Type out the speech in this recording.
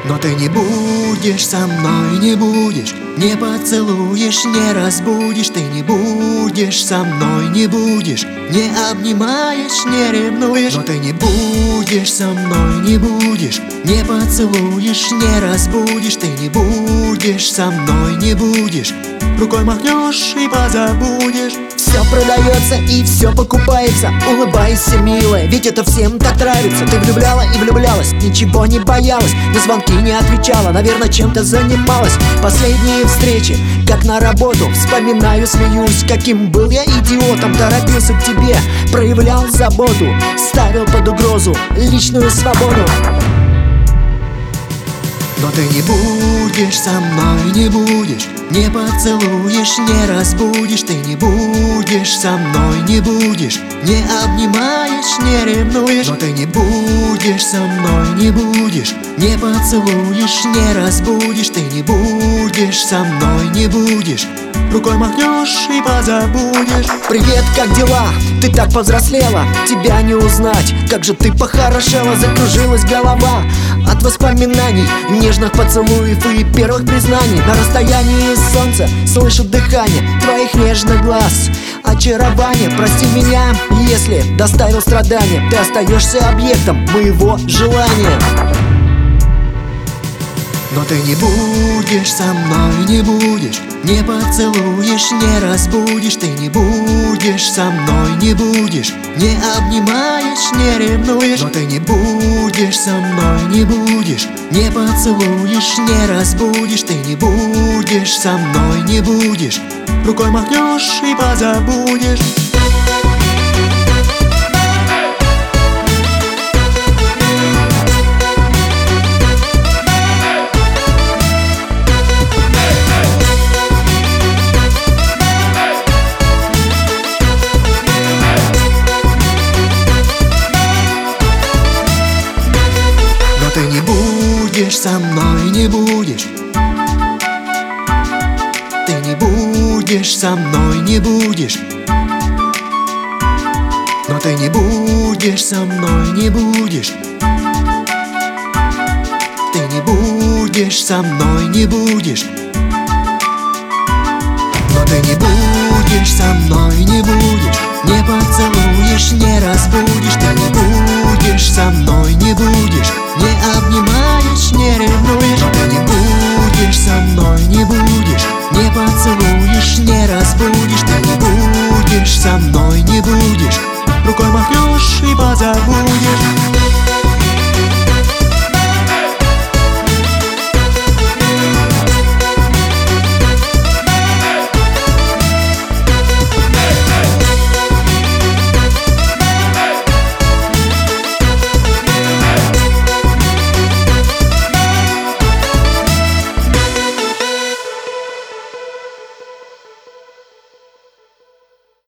Но ты не будешь со мной, не будешь, не поцелуешь, не разбудишь. Ты не будешь со мной, не будешь, не обнимаешь, не ревнуешь. Но ты не будешь со мной, не будешь, не поцелуешь, не разбудишь. Ты не будешь со мной, не будешь, рукой махнешь и позабудешь. Все продается и все покупается. Улыбайся, милая, ведь это всем так нравится. Ты влюбляла и влюблялась, ничего не боялась, на звонки не отвечала, наверное, чем-то занималась. Последние встречи, как на работу, вспоминаю, смеюсь, каким был я идиотом. Торопился к тебе, проявлял заботу, ставил под угрозу личную свободу. Но ты не будешь со мной, не будешь, не поцелуешь, не разбудишь. Ты не будешь со мной, не будешь, не обнимаешь, не ревнуешь. Но ты не будешь со мной, не будешь, не поцелуешь, не разбудишь. Ты не будешь со мной, не будешь, рукой махнешь и позабудешь. Привет, как дела? Ты так повзрослела, тебя не узнать. Как же ты похорошела, закружилась голова от воспоминаний, нежных поцелуев и первых признаний. На расстоянии солнца слышу дыхание твоих нежных глаз, очарование. Прости меня, если доставил страдания, ты остаешься объектом моего желания. Но ты не будешь со мной, не будешь, не поцелуешь, не разбудишь. Ты не будешь со мной, не будешь, не обнимаешь, не ревнуешь. Но ты не будешь со мной, не будешь, не поцелуешь, не разбудишь. Ты не будешь со мной, не будешь, рукой махнешь и позабудешь. Ты не будешь со мной, не будешь, ты не будешь со мной, не будешь. Но ты не будешь со мной, не будешь, ты не будешь со мной, не будешь. Но ты не будешь со мной, не будешь, не поцелуешь, не разбудишь. Ты не будешь со мной, не будешь, не обнимаешь, не ревнуешь. Но ты не будешь со мной, не будешь, не поцелуешь, не разбудишь. Ты не будешь со мной, не будешь, рукой махнешь и позабудешь.